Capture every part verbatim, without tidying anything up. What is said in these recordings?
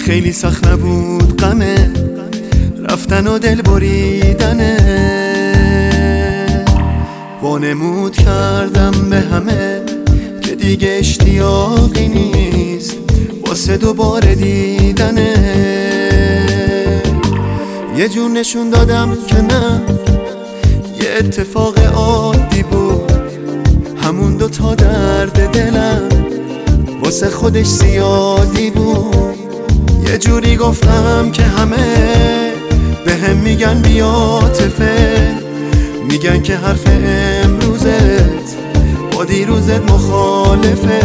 خیلی سخت نبود غمه رفتن و دل بریدنه، وانمود کردم به همه که دیگه اشتیاقی نیست واسه دوباره دیدنه. یه جور نشون دادم که نه، یه اتفاق عادی بود، همون دو تا درد دلم واسه خودش زیادی بود. یه جوری گفتم که همه به هم میگن بی‌عاطفه، میگن که حرف امروزت با دیروزت مخالفه.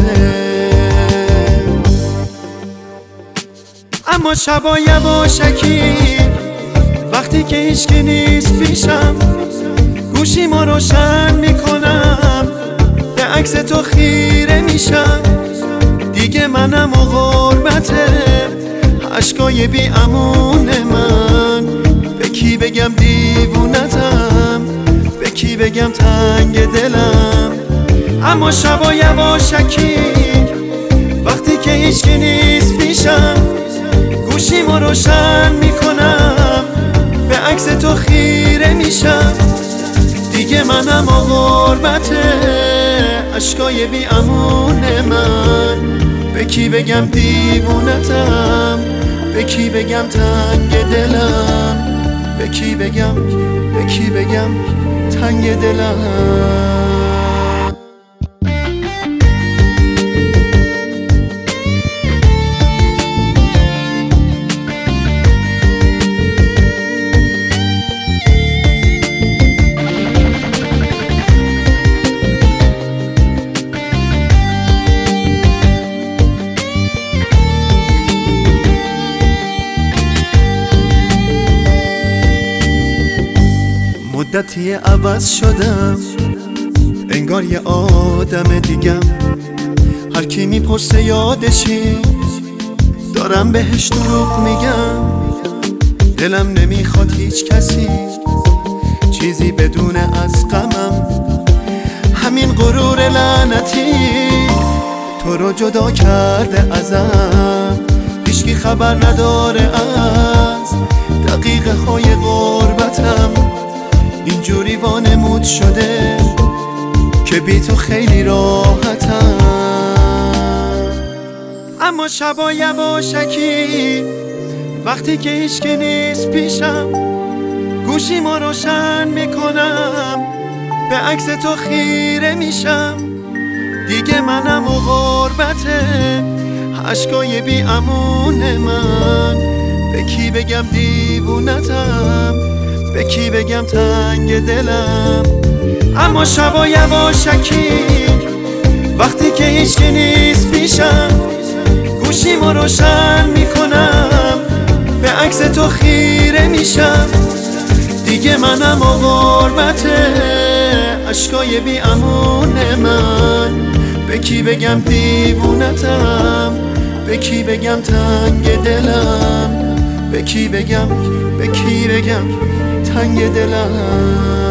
اما شبا یواشکی وقتی که هیچکی نیست پیشم، گوشیمو روشن میکنم به عکس تو خیره میشم. دیگه منم و غربته، عشقای بی امون من، به کی بگم دیوونتم، به کی بگم تنگ دلم. اما شبا یواشکی وقتی که هیچکی نیست پیشم، گوشیمو روشن میکنم به عکس تو خیره میشم. دیگه منم و غربته، عشقای بی امون من، به کی بگم دیوونتم، به کی بگم تنگ دلم، به کی بگم به کی بگم تنگ دلم. مدتی عوض شدم، انگار یه آدم دیگم. هر کی میپرسه یادشی، دارم بهش دروغ میگم. دلم نمیخواد هیچ کسی چیزی بدونه از غمم. همین غرور لعنتی تو رو جدا کرده ازم. هیچکی خبر نداره از دقیقه های غربتم. اینجوری وانمود شده که بی تو خیلی راحتم. اما شبا یواشکی وقتی که هیچکی نیست پیشم، گوشیمو روشن میکنم به عکس تو خیره میشم. دیگه منم و غربته، عشقای بی امون من، به کی بگم دیوونتم، به کی بگم تنگ دلم. اما شبا یواشکی وقتی که هیچکی نیست پیشم، گوشیمو روشن میکنم به عکس تو خیره میشم. دیگه منم و غربته، عشقای بی امون من، به کی بگم دیوونتم، به کی بگم تنگ دلم، به کی بگم به کی بگم تنگ دلم.